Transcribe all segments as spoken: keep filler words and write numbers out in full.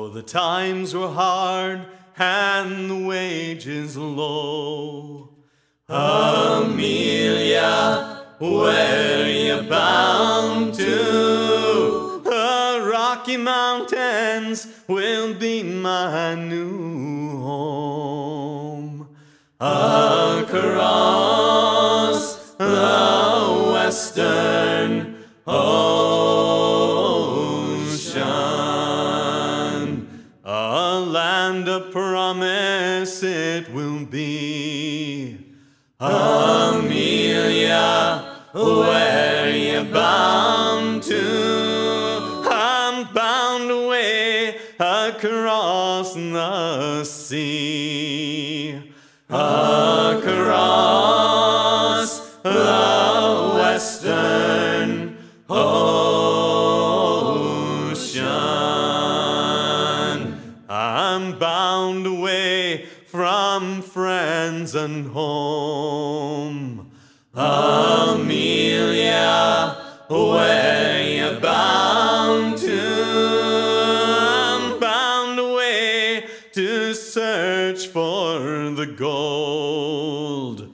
the times were hard and the wages low. Amelia, where you bound to? The Rocky Mountains will be my new home. Across the western ocean, a land of promise it will be. Amelia, where you bound to? I'm bound away across the sea, across the western ocean. I'm bound away from friends and home. Amelia, where you bound to? I'm bound away to search for the gold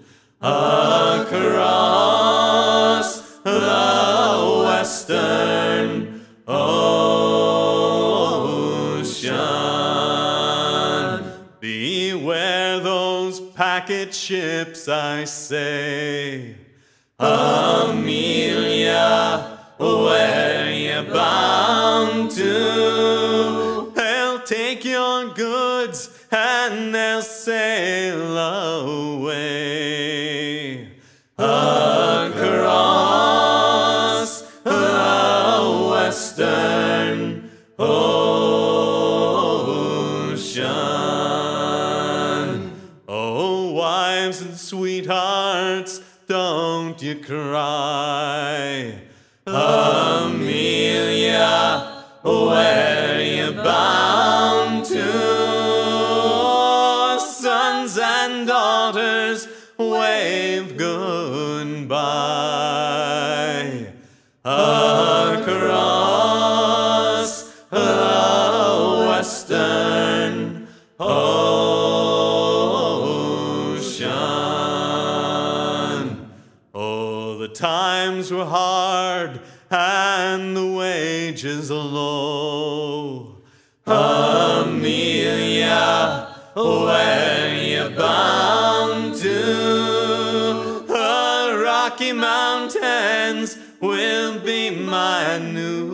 across the western ocean. Beware those packet ships, I say. Amelia, where you bound to? They'll take your goods and they'll sail away across the western ocean. Oh, wives and sweethearts, don't you cry. Amelia, where you bound to? Sons and daughters, wave goodbye across the western ocean. Oh, the times were hard and the wages low. Amelia, where you bound to? The Rocky Mountains will be my new